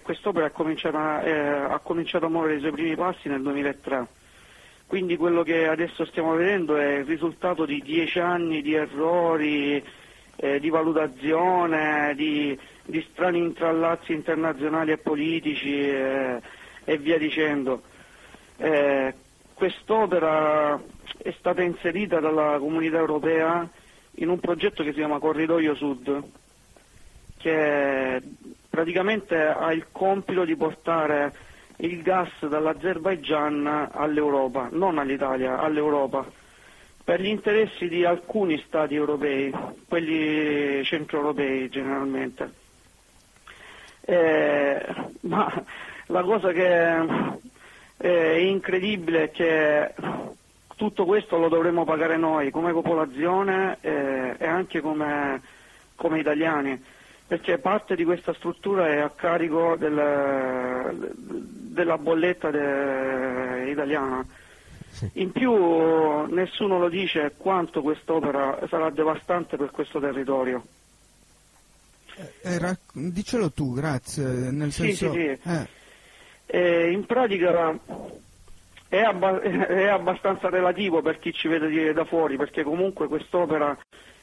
quest'opera ha cominciato a muovere i suoi primi passi nel 2003, quindi quello che adesso stiamo vedendo è il risultato di 10 anni di errori, di valutazione, di strani intrallazzi internazionali e politici e via dicendo. Quest'opera è stata inserita dalla Comunità Europea in un progetto che si chiama Corridoio Sud, che praticamente ha il compito di portare il gas dall'Azerbaigian all'Europa, non all'Italia, all'Europa, per gli interessi di alcuni stati europei, quelli centroeuropei generalmente. Ma la cosa che è incredibile è che tutto questo lo dovremmo pagare noi come popolazione e anche come italiani, perché parte di questa struttura è a carico della bolletta italiana. Sì. In più nessuno lo dice quanto quest'opera sarà devastante per questo territorio. Dicelo tu, grazie. Nel senso, sì. In pratica è abbastanza relativo per chi ci vede da fuori, perché comunque quest'opera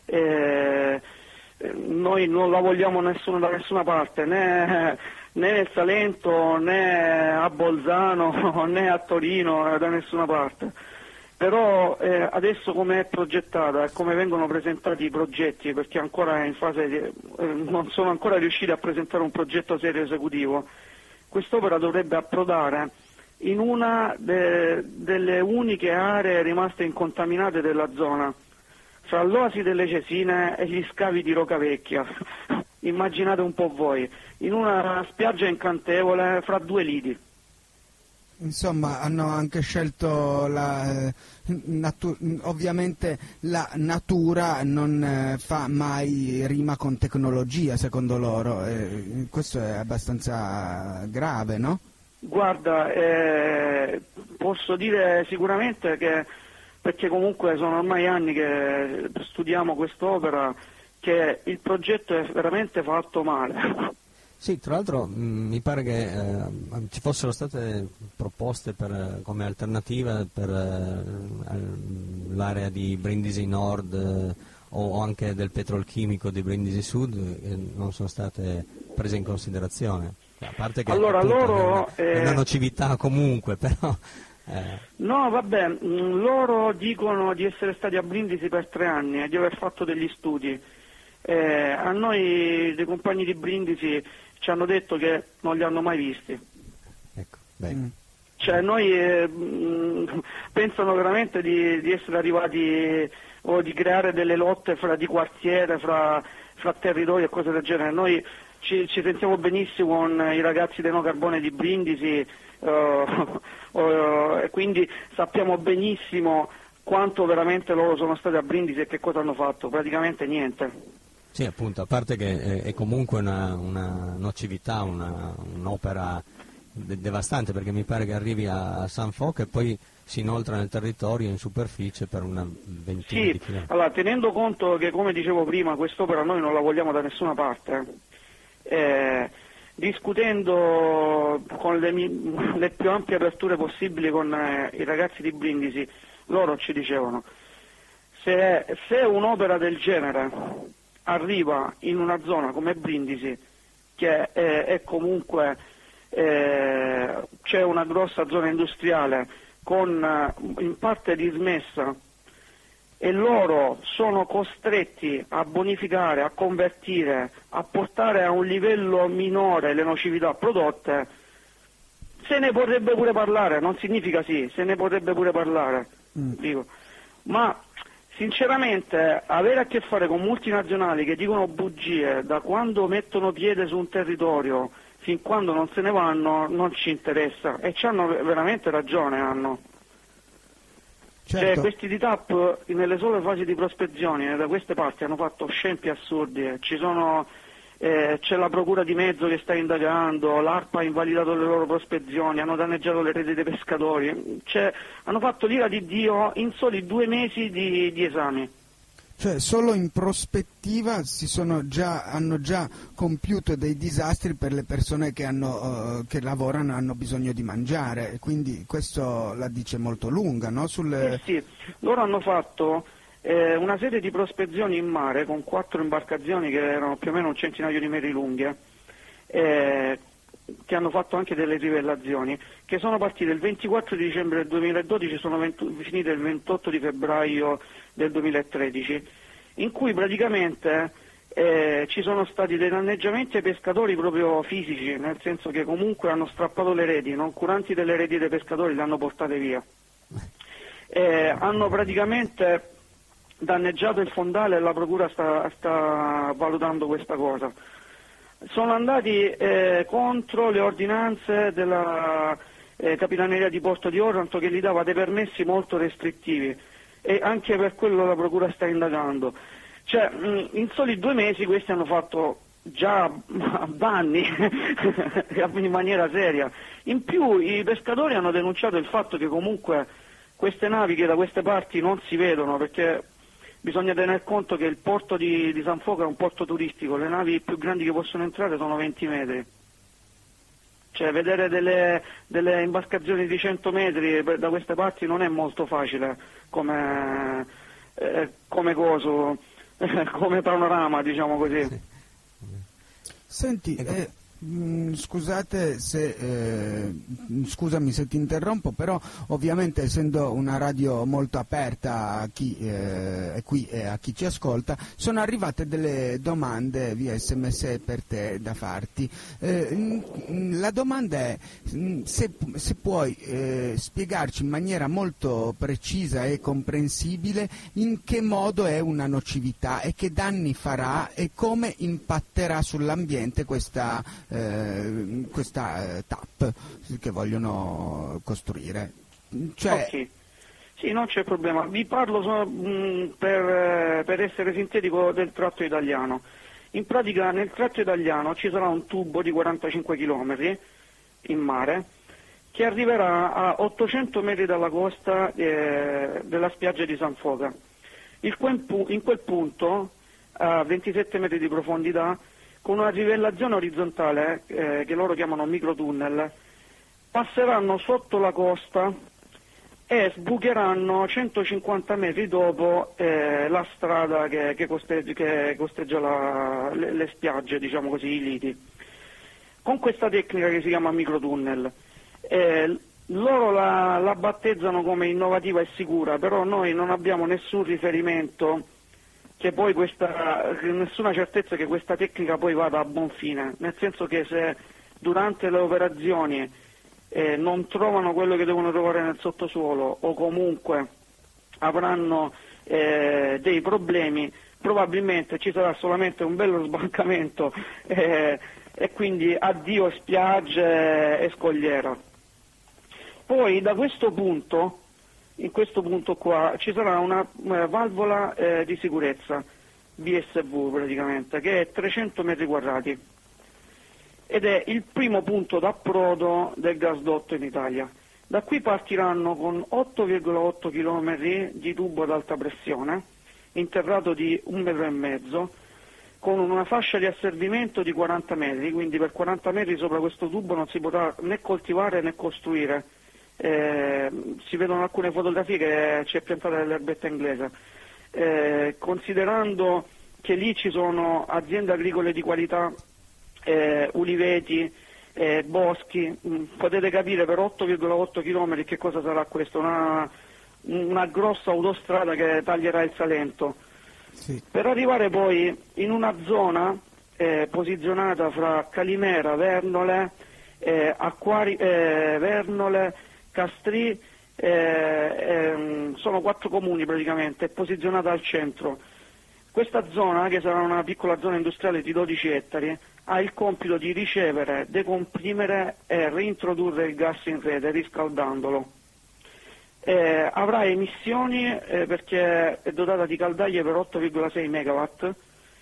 noi non la vogliamo da nessuna parte, né nel Salento, né a Bolzano, né a Torino, da nessuna parte. Però adesso come è progettata e come vengono presentati i progetti, perché ancora è in fase non sono ancora riusciti a presentare un progetto serio esecutivo, quest'opera dovrebbe approdare in una delle uniche aree rimaste incontaminate della zona, fra l'oasi delle Cesine e gli scavi di Rocavecchia. Immaginate un po' voi, in una spiaggia incantevole fra due lidi. Insomma, hanno anche scelto ovviamente la natura non fa mai rima con tecnologia, secondo loro. Questo è abbastanza grave, no? Guarda, posso dire sicuramente che, perché comunque sono ormai anni che studiamo quest'opera, che il progetto è veramente fatto male. Sì, tra l'altro mi pare che ci fossero state proposte come alternativa per l'area di Brindisi Nord o anche del petrolchimico di Brindisi Sud, che non sono state prese in considerazione. A parte che allora, loro è una nocività comunque, però... No, vabbè, loro dicono di essere stati a Brindisi per 3 anni e di aver fatto degli studi. A noi, dei compagni di Brindisi, ci hanno detto che non li hanno mai visti. Ecco, bene. Cioè, noi pensano veramente di essere arrivati o di creare delle lotte di quartiere, fra territori e cose del genere. Noi ci sentiamo benissimo con i ragazzi dei No Carbone di Brindisi, e quindi sappiamo benissimo quanto veramente loro sono stati a Brindisi e che cosa hanno fatto. Praticamente niente. Sì, appunto, a parte che è comunque una nocività, un'opera devastante, perché mi pare che arrivi a San Foca e poi si inoltra nel territorio in superficie per una ventina di chilometri. Allora, tenendo conto che, come dicevo prima, quest'opera noi non la vogliamo da nessuna parte, discutendo con le più ampie aperture possibili con i ragazzi di Brindisi, loro ci dicevano: se un'opera del genere arriva in una zona come Brindisi, che è comunque c'è una grossa zona industriale con in parte dismessa, e loro sono costretti a bonificare, a convertire, a portare a un livello minore le nocività prodotte, se ne potrebbe pure parlare, non significa sì, se ne potrebbe pure parlare, dico. Ma sinceramente avere a che fare con multinazionali che dicono bugie da quando mettono piede su un territorio fin quando non se ne vanno non ci interessa, e ci hanno veramente ragione, hanno. Certo. Cioè, questi DITAP nelle sole fasi di prospezione da queste parti hanno fatto scempi assurdi, c'è la procura di Mezzo che sta indagando, l'ARPA ha invalidato le loro prospezioni, hanno danneggiato le reti dei pescatori, hanno fatto l'ira di Dio in soli 2 mesi di esami. Cioè solo in prospettiva hanno già compiuto dei disastri per le persone che lavorano e hanno bisogno di mangiare, quindi questo la dice molto lunga, no? Sì, loro hanno fatto una serie di prospezioni in mare con 4 imbarcazioni che erano più o meno un centinaio di metri lunghe, che hanno fatto anche delle trivellazioni, che sono partite il 24 di dicembre del 2012 e sono finite il 28 di febbraio del 2013, in cui praticamente ci sono stati dei danneggiamenti ai pescatori proprio fisici, nel senso che comunque hanno strappato le reti, non curanti delle reti dei pescatori, le hanno portate via. Hanno praticamente danneggiato il fondale e la procura sta valutando questa cosa. Sono andati contro le ordinanze della Capitaneria di Porto di Otranto, che gli dava dei permessi molto restrittivi, e anche per quello la procura sta indagando. Cioè, in soli 2 mesi questi hanno fatto già danni in maniera seria. In più i pescatori hanno denunciato il fatto che comunque queste navi che da queste parti non si vedono, perché bisogna tener conto che il porto di San Foca è un porto turistico, le navi più grandi che possono entrare sono 20 metri. Cioè vedere delle imbarcazioni di 100 metri da queste parti non è molto facile come panorama, diciamo così. Senti, scusami se ti interrompo, però ovviamente essendo una radio molto aperta a chi è qui e a chi ci ascolta, sono arrivate delle domande via SMS per te da farti. La domanda è se puoi spiegarci in maniera molto precisa e comprensibile in che modo è una nocività e che danni farà e come impatterà sull'ambiente questa TAP che vogliono costruire. Cioè... Okay. Sì, non c'è problema. Vi parlo per essere sintetico del tratto italiano. In pratica nel tratto italiano ci sarà un tubo di 45 km in mare che arriverà a 800 metri dalla costa della spiaggia di San Foca. In quel punto, a 27 metri di profondità, con una trivellazione orizzontale che loro chiamano microtunnel, passeranno sotto la costa e sbucheranno 150 metri dopo la strada che costeggia le spiagge, diciamo così, i liti. Con questa tecnica che si chiama microtunnel, loro la battezzano come innovativa e sicura, però noi non abbiamo nessun riferimento che poi nessuna certezza che questa tecnica poi vada a buon fine, nel senso che se durante le operazioni non trovano quello che devono trovare nel sottosuolo o comunque avranno dei problemi, probabilmente ci sarà solamente un bello sbancamento e quindi addio spiagge e scogliera. Poi in questo punto qua ci sarà una valvola di sicurezza VSV praticamente, che è 300 metri quadrati ed è il primo punto d'approdo del gasdotto in Italia. Da qui partiranno con 8,8 km di tubo ad alta pressione interrato di 1,5 metri, con una fascia di asservimento di 40 metri, quindi per 40 metri sopra questo tubo non si potrà né coltivare né costruire. Si vedono alcune fotografie che c'è piantata dell'erbetta inglese, considerando che lì ci sono aziende agricole di qualità, uliveti, boschi, potete capire per 8,8 km che cosa sarà questo, una grossa autostrada che taglierà il Salento. Sì. Per arrivare poi in una zona posizionata fra Calimera, Vernole, Vernole, Castrì, sono 4 comuni praticamente, è posizionata al centro. Questa zona, che sarà una piccola zona industriale di 12 ettari, ha il compito di ricevere, decomprimere e reintrodurre il gas in rete riscaldandolo. Avrà emissioni perché è dotata di caldaie per 8,6 megawatt.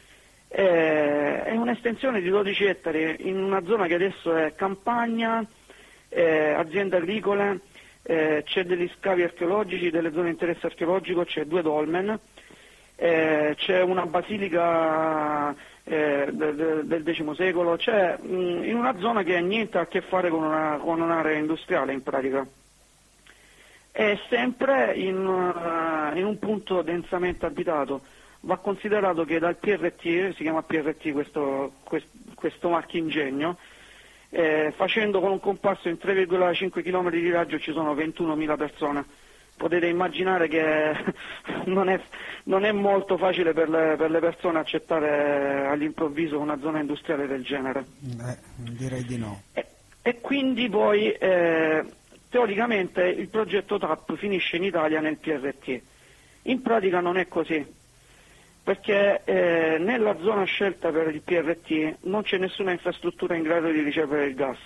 È un'estensione di 12 ettari in una zona che adesso è campagna, aziende agricole, c'è degli scavi archeologici, delle zone di interesse archeologico, c'è 2 dolmen c'è una basilica del X secolo, cioè in una zona che ha niente a che fare con un'area industriale in pratica. È sempre in un punto densamente abitato. Va considerato che dal PRT, si chiama PRT questo marchingegno, facendo con un compasso in 3,5 km di raggio ci sono 21.000 persone. Potete immaginare che non è molto facile per le persone accettare all'improvviso una zona industriale del genere. Direi di no. E quindi poi teoricamente il progetto TAP finisce in Italia nel PRT. In pratica non è così, perché nella zona scelta per il PRT non c'è nessuna infrastruttura in grado di ricevere il gas.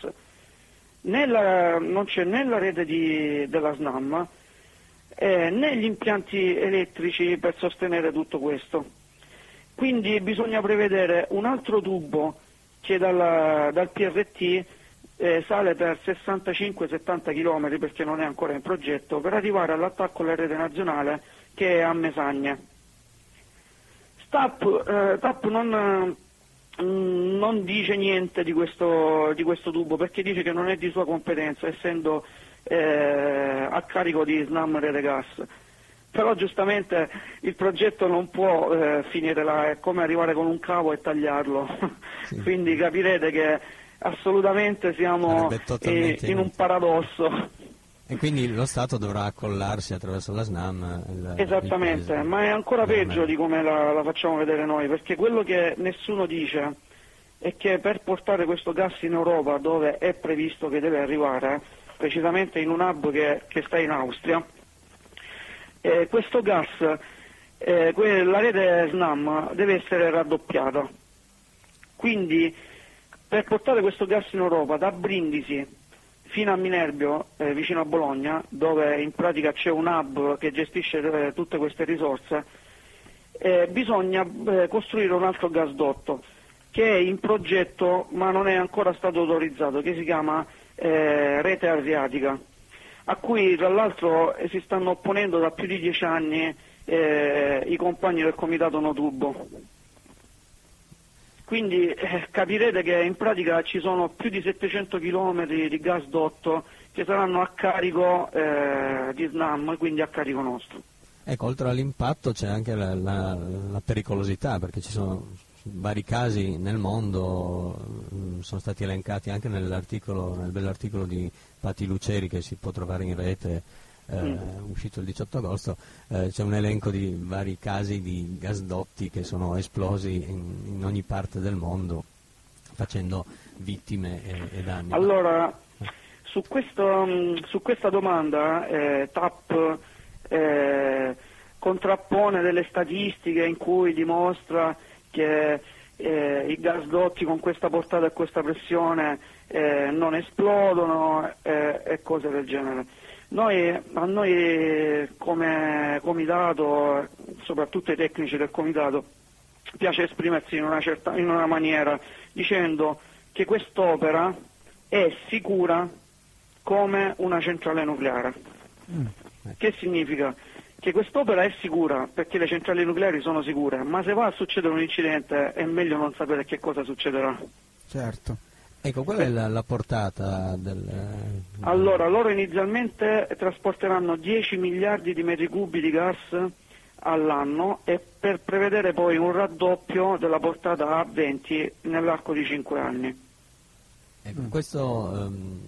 Non c'è né la rete della SNAM, né gli impianti elettrici per sostenere tutto questo. Quindi bisogna prevedere un altro tubo che dal PRT sale per 65-70 km, perché non è ancora in progetto, per arrivare all'attacco alla rete nazionale che è a Mesagne. TAP non dice niente di questo tubo, perché dice che non è di sua competenza, essendo a carico di SNAM Rete Gas. Però giustamente il progetto non può finire là, è come arrivare con un cavo e tagliarlo. Sì. Quindi capirete che assolutamente siamo in un paradosso. E quindi lo Stato dovrà accollarsi attraverso la SNAM. Esattamente, ma è ancora peggio di come la facciamo vedere noi, perché quello che nessuno dice è che per portare questo gas in Europa, dove è previsto che deve arrivare, precisamente in un hub che sta in Austria, questo gas, la rete SNAM deve essere raddoppiata. Quindi per portare questo gas in Europa da Brindisi fino a Minerbio, vicino a Bologna, dove in pratica c'è un hub che gestisce tutte queste risorse, bisogna costruire un altro gasdotto che è in progetto ma non è ancora stato autorizzato, che si chiama Rete Adriatica, a cui tra l'altro si stanno opponendo da più di 10 anni i compagni del comitato No Tubo. Quindi capirete che in pratica ci sono più di 700 km di gasdotto che saranno a carico di SNAM, quindi a carico nostro. Ecco, oltre all'impatto c'è anche la pericolosità, perché ci sono vari casi nel mondo, sono stati elencati anche nel bell'articolo di Patti Luceri che si può trovare in rete, uscito il 18 agosto, c'è un elenco di vari casi di gasdotti che sono esplosi in ogni parte del mondo, facendo vittime e danni. Allora, su questa domanda TAP contrappone delle statistiche in cui dimostra che i gasdotti con questa portata e questa pressione non esplodono e cose del genere. A noi come comitato, soprattutto ai tecnici del comitato, piace esprimersi in una maniera, dicendo che quest'opera è sicura come una centrale nucleare. Che significa? Che quest'opera è sicura perché le centrali nucleari sono sicure, ma se va a succedere un incidente è meglio non sapere che cosa succederà. Certo. Ecco, qual è la portata Allora, loro inizialmente trasporteranno 10 miliardi di metri cubi di gas all'anno e per prevedere poi un raddoppio della portata a 20 nell'arco di 5 anni. Ecco, questo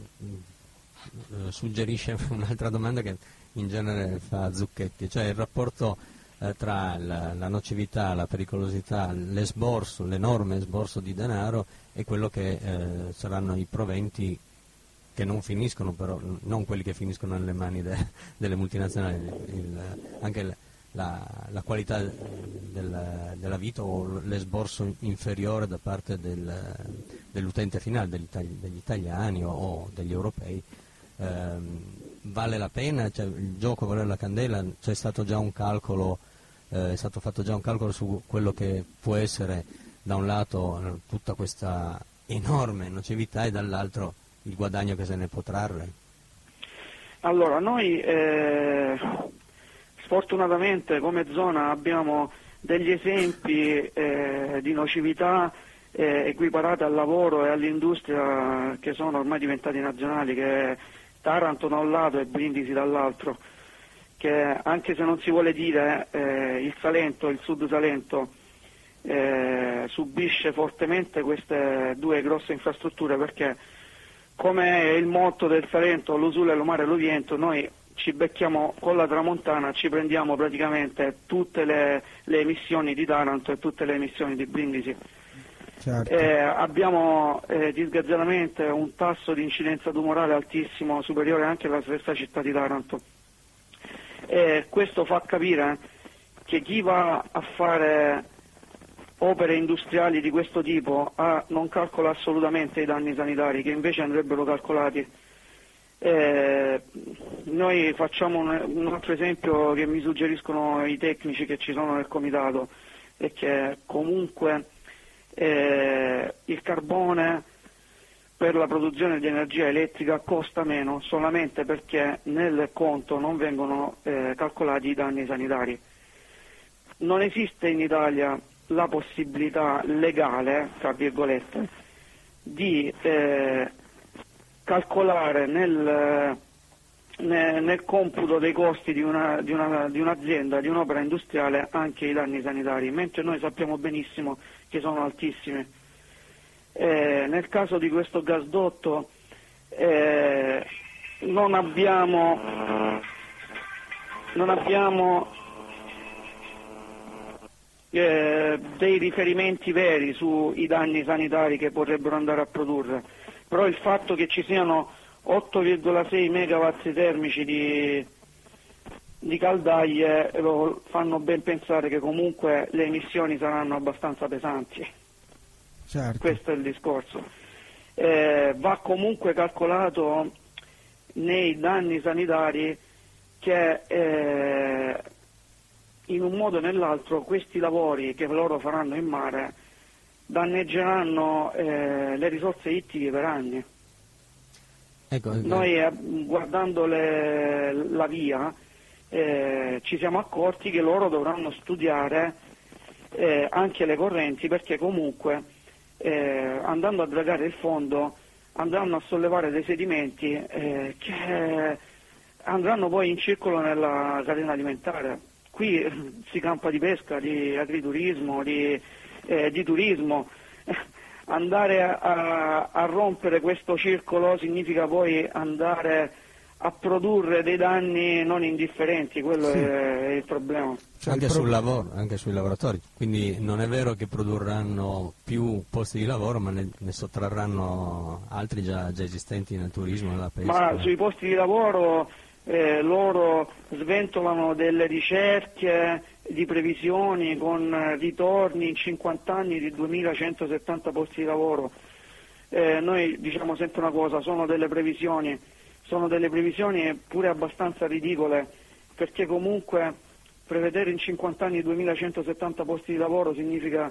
suggerisce un'altra domanda che in genere fa Zucchetti, cioè il rapporto tra la nocività, la pericolosità, l'enorme esborso di denaro e quello che saranno i proventi che non finiscono, però non quelli che finiscono nelle mani delle multinazionali, anche la qualità della vita o l'esborso inferiore da parte dell'utente finale, degli italiani o degli europei. Vale la pena? Cioè, il gioco vale la candela? C'è stato già un calcolo, è stato fatto già un calcolo su quello che può essere da un lato tutta questa enorme nocività e dall'altro il guadagno che se ne può trarre? Allora, noi sfortunatamente come zona abbiamo degli esempi di nocività equiparate al lavoro e all'industria che sono ormai diventati nazionali, che è Taranto da un lato e Brindisi dall'altro, che anche se non si vuole dire il Salento, il Sud Salento subisce fortemente queste due grosse infrastrutture, perché come è il motto del Salento, lo sole, lo mare, lo vento, noi ci becchiamo con la tramontana, ci prendiamo praticamente tutte le emissioni di Taranto e tutte le emissioni di Brindisi. Certo. Abbiamo disgraziatamente un tasso di incidenza tumorale altissimo, superiore anche alla stessa città di Taranto. Questo fa capire che chi va a fare opere industriali di questo tipo non calcola assolutamente i danni sanitari, che invece andrebbero calcolati. Noi facciamo un altro esempio che mi suggeriscono i tecnici che ci sono nel comitato, è che comunque il carbone per la produzione di energia elettrica costa meno solamente perché nel conto non vengono calcolati i danni sanitari. Non esiste in Italia la possibilità legale, tra virgolette, di calcolare nel computo dei costi di un'azienda, di un'opera industriale, anche i danni sanitari, mentre noi sappiamo benissimo che sono altissimi. Nel caso di questo gasdotto non abbiamo dei riferimenti veri sui danni sanitari che potrebbero andare a produrre, però il fatto che ci siano 8,6 megawatt termici di caldaie lo fanno ben pensare che comunque le emissioni saranno abbastanza pesanti. Certo. Questo è il discorso. Va comunque calcolato nei danni sanitari che in un modo o nell'altro questi lavori che loro faranno in mare danneggeranno le risorse ittiche per anni. Ecco, Noi guardando la via ci siamo accorti che loro dovranno studiare anche le correnti, perché comunque andando a dragare il fondo andranno a sollevare dei sedimenti che andranno poi in circolo nella catena alimentare. Qui si campa di pesca, di agriturismo, di turismo. Andare a rompere questo circolo significa poi andare a produrre dei danni non indifferenti, quello sì. è il problema. anche sul lavoro, anche sui lavoratori, quindi non è vero che produrranno più posti di lavoro, ma ne sottrarranno altri già esistenti nel turismo, nella pesca. Ma sui posti di lavoro loro sventolano delle ricerche di previsioni con ritorni in 50 anni di 2170 posti di lavoro. Noi diciamo sempre una cosa, sono delle previsioni pure abbastanza ridicole, perché comunque prevedere in 50 anni 2170 posti di lavoro significa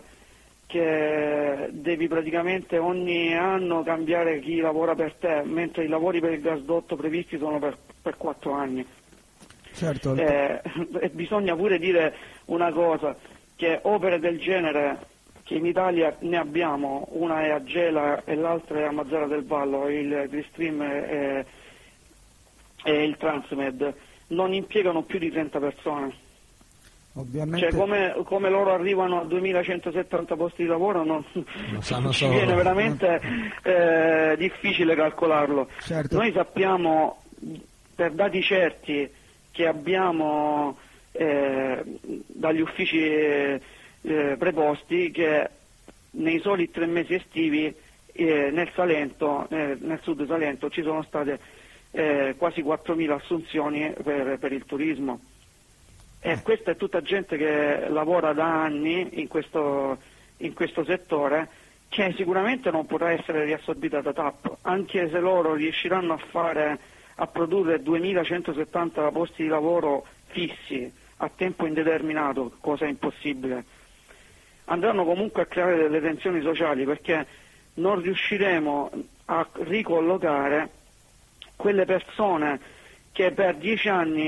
che devi praticamente ogni anno cambiare chi lavora per te, mentre i lavori per il gasdotto previsti sono per 4 anni. Certo. E bisogna pure dire una cosa, che opere del genere che in Italia ne abbiamo, una è a Gela e l'altra è a Mazara del Vallo, il Gulfstream e il Transmed, non impiegano più di 30 persone. Ovviamente. Cioè come loro arrivano a 2170 posti di lavoro non ci solo. viene veramente difficile calcolarlo. Certo. Noi sappiamo per dati certi che abbiamo dagli uffici preposti che nei soli 3 mesi estivi nel Salento, nel Sud Salento, ci sono state quasi 4.000 assunzioni per il turismo. E questa è tutta gente che lavora da anni in questo settore, che sicuramente non potrà essere riassorbita da TAP, anche se loro riusciranno a produrre 2170 posti di lavoro fissi a tempo indeterminato, cosa impossibile. Andranno comunque a creare delle tensioni sociali, perché non riusciremo a ricollocare quelle persone che per 10 anni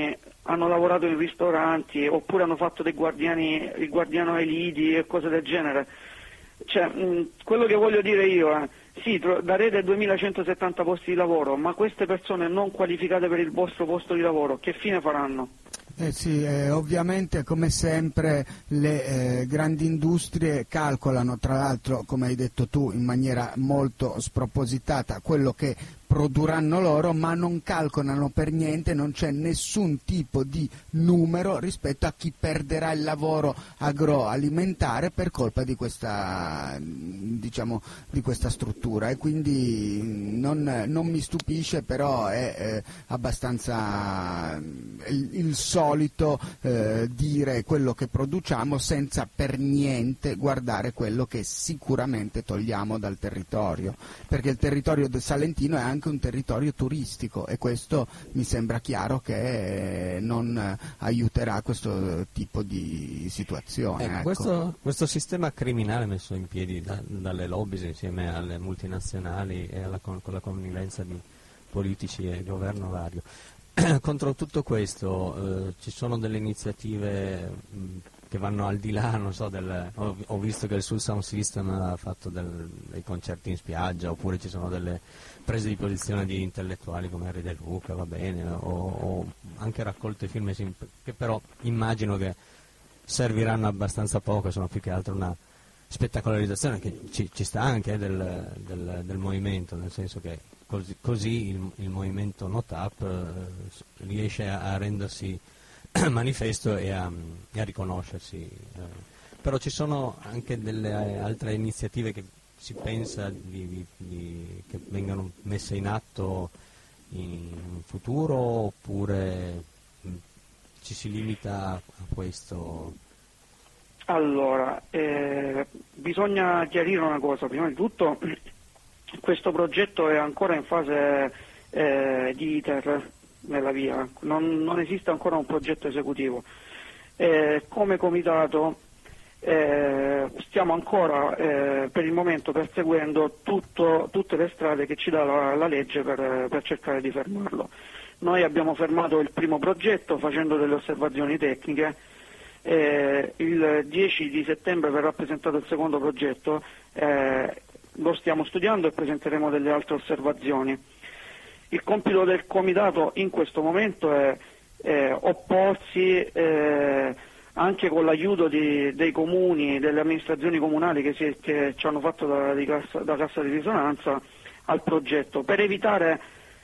hanno lavorato in ristoranti oppure hanno fatto il guardiano ai lidi e cose del genere. Cioè, quello che voglio dire io è, sì, darete 2170 posti di lavoro, ma queste persone non qualificate per il vostro posto di lavoro, che fine faranno? Sì, ovviamente come sempre le grandi industrie calcolano, tra l'altro come hai detto tu in maniera molto spropositata, quello che produrranno loro, ma non calcolano per niente, non c'è nessun tipo di numero rispetto a chi perderà il lavoro agroalimentare per colpa di questa, diciamo, di questa struttura, e quindi non mi stupisce, però è abbastanza il solito dire quello che produciamo senza per niente guardare quello che sicuramente togliamo dal territorio, perché il territorio del Salentino è anche un territorio turistico e questo mi sembra chiaro che non aiuterà questo tipo di situazione. Ecco. Questo sistema criminale messo in piedi dalle lobby insieme alle multinazionali e con la connivenza di politici e governo vario. Contro tutto questo ci sono delle iniziative che vanno al di là, non so, ho visto che il Sul Sound System ha fatto dei concerti in spiaggia, oppure ci sono delle prese di posizione di intellettuali come Henry De Luca, va bene, o anche raccolte film che però immagino che serviranno abbastanza poco, sono più che altro una spettacolarizzazione che ci sta anche del movimento, nel senso che così il movimento NoTap riesce a rendersi manifesto e a riconoscersi, però ci sono anche delle altre iniziative che si pensa che vengano messe in atto in futuro, oppure ci si limita a questo? Allora, bisogna chiarire una cosa, prima di tutto questo progetto è ancora in fase di iter nella via, non esiste ancora un progetto esecutivo. Come comitato stiamo ancora per il momento perseguendo tutte le strade che ci dà la legge per cercare di fermarlo. Noi abbiamo fermato il primo progetto facendo delle osservazioni tecniche, il 10 di settembre verrà presentato il secondo progetto, lo stiamo studiando e presenteremo delle altre osservazioni. Il compito del comitato in questo momento è opporsi anche con l'aiuto dei comuni, delle amministrazioni comunali che ci hanno fatto da cassa di risonanza al progetto, per evitare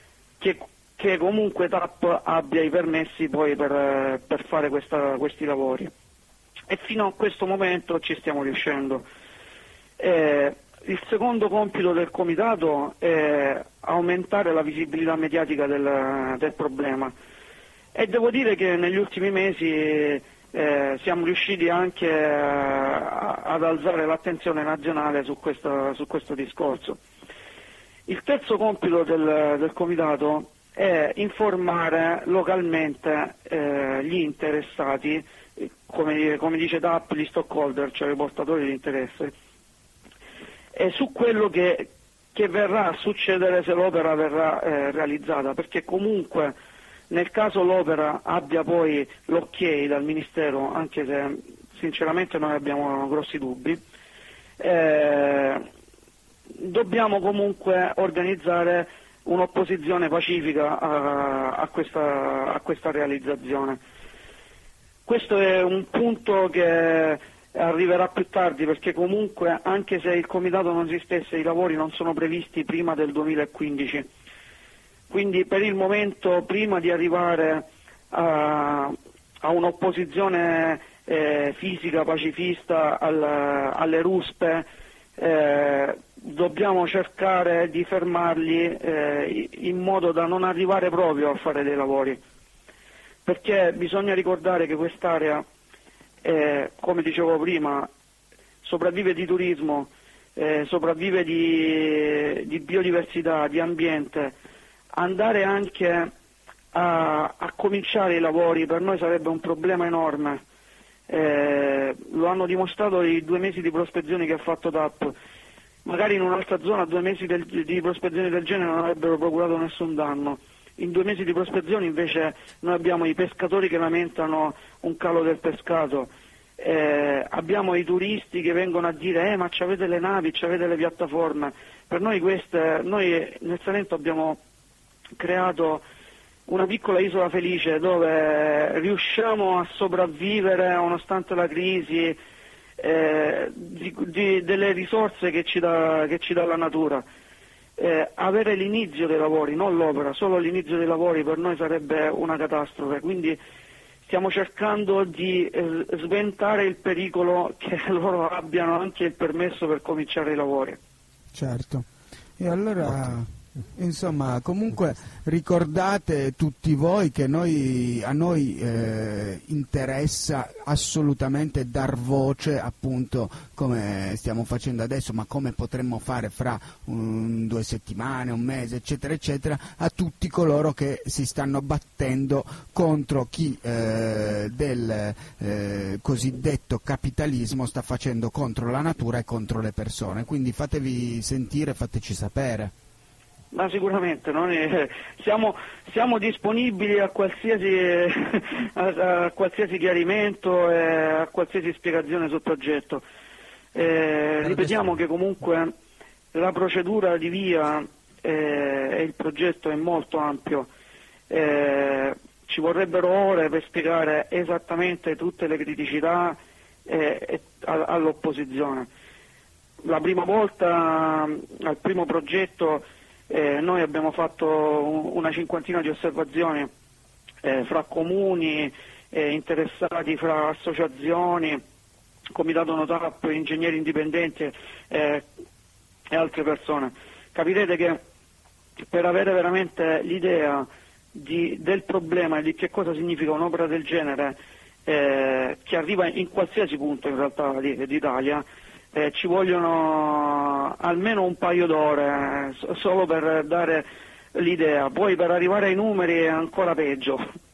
che comunque TAP abbia i permessi poi per fare questi lavori. E fino a questo momento ci stiamo riuscendo. Il secondo compito del comitato è aumentare la visibilità mediatica del problema, e devo dire che negli ultimi mesi siamo riusciti anche ad alzare l'attenzione nazionale su questo discorso. Il terzo compito del comitato è informare localmente gli interessati, come dice TAP, gli stockholder, cioè i portatori di interesse, e su quello che verrà a succedere se l'opera verrà realizzata, perché comunque nel caso l'opera abbia poi l'ok dal Ministero, anche se sinceramente noi abbiamo grossi dubbi, dobbiamo comunque organizzare un'opposizione pacifica a questa realizzazione. Questo è un punto che arriverà più tardi, perché comunque anche se il comitato non esistesse i lavori non sono previsti prima del 2015, quindi per il momento, prima di arrivare a un'opposizione fisica, pacifista alle ruspe, dobbiamo cercare di fermarli in modo da non arrivare proprio a fare dei lavori, perché bisogna ricordare che quest'area, come dicevo prima, sopravvive di turismo, sopravvive di biodiversità, di ambiente. Andare anche a cominciare i lavori per noi sarebbe un problema enorme, lo hanno dimostrato i 2 mesi di prospezioni che ha fatto TAP. Magari in un'altra zona 2 mesi di prospezioni del genere non avrebbero procurato nessun danno. in 2 mesi di prospezione invece noi abbiamo i pescatori che lamentano un calo del pescato, abbiamo i turisti che vengono a dire ma c'avete le navi, c'avete le piattaforme. Per noi noi nel Salento abbiamo creato una piccola isola felice dove riusciamo a sopravvivere nonostante la crisi delle risorse che ci dà la natura. Avere l'inizio dei lavori, non l'opera, solo l'inizio dei lavori per noi sarebbe una catastrofe, quindi stiamo cercando di sventare il pericolo che loro abbiano anche il permesso per cominciare i lavori. Certo, e allora insomma comunque ricordate tutti voi che a noi interessa assolutamente dar voce, appunto come stiamo facendo adesso, ma come potremmo fare fra 2 settimane, un mese, eccetera eccetera, a tutti coloro che si stanno battendo contro chi del cosiddetto capitalismo sta facendo contro la natura e contro le persone, quindi fatevi sentire, fateci sapere. Ma sicuramente noi siamo disponibili a qualsiasi chiarimento e a qualsiasi spiegazione sul progetto. Ripetiamo che comunque la procedura di VIA e il progetto è molto ampio, ci vorrebbero ore per spiegare esattamente tutte le criticità all'opposizione. La prima volta, al primo progetto, noi abbiamo fatto una 50ina di osservazioni fra comuni, interessati, fra associazioni, Comitato NOTAP, ingegneri indipendenti e altre persone. Capirete che per avere veramente l'idea del problema e di che cosa significa un'opera del genere che arriva in qualsiasi punto in realtà d'Italia, ci vogliono almeno un paio d'ore solo per dare l'idea, poi per arrivare ai numeri è ancora peggio.